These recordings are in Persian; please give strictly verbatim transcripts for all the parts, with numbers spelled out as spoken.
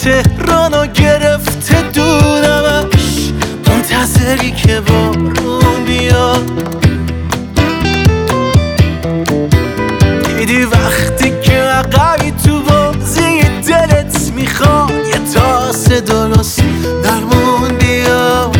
تهرانو گرفته دورمش، منتظری که بارون بیاد. دیدی وقتی که عقبی تو بازی دلت میخواد یه تاسه درست درمون بیاد.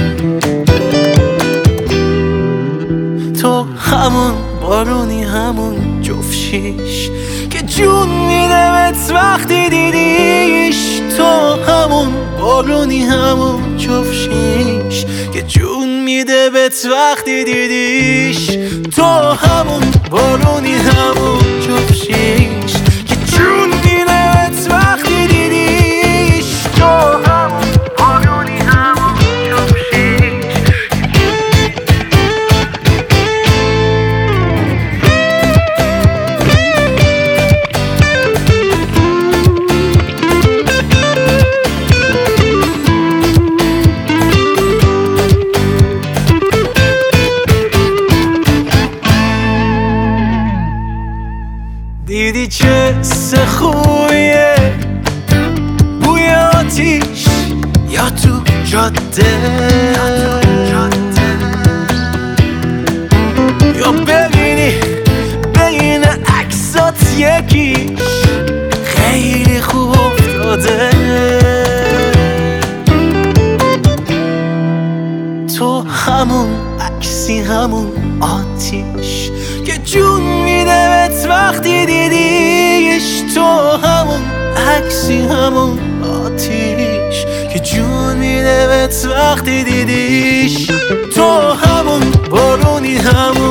تو همون بارونی، همون جفشیش که جون میده بهت وقتی دیدیش. تو همون بارونی، همون جفشیش که جون میده بهت وقتی دیدیش. تو همون بارونی، همون جفشیش که جون میده بهت وقتی دیدیش. تو همون بارونی، همون جفشیش. دیدی چه خوبیه بوی آتیش یا تو جاده، یا ببینی بین عکسات یکیش خیلی خوب افتاده. تو همون عکسی، همون آتیش که جون میده بهت وقتی دیدیش. تو همون عکسی، همون آتیش که جون میده بهت وقتی دیدیش. تو همون بارونی، همون